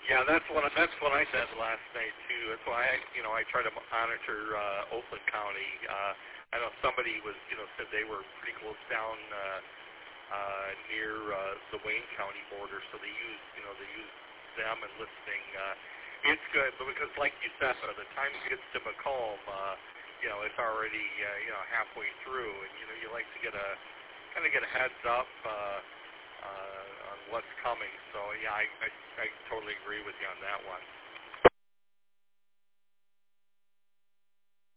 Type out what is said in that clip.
Yeah, that's what I said last night too. That's why I try to monitor Oakland County. I know somebody was said they were pretty close down near the Wayne County border, so they use them and listening. It's good, but because like you said, by the time it gets to Macomb, it's already halfway through, and you like to get a heads up. On what's coming. So yeah, I totally agree with you on that one.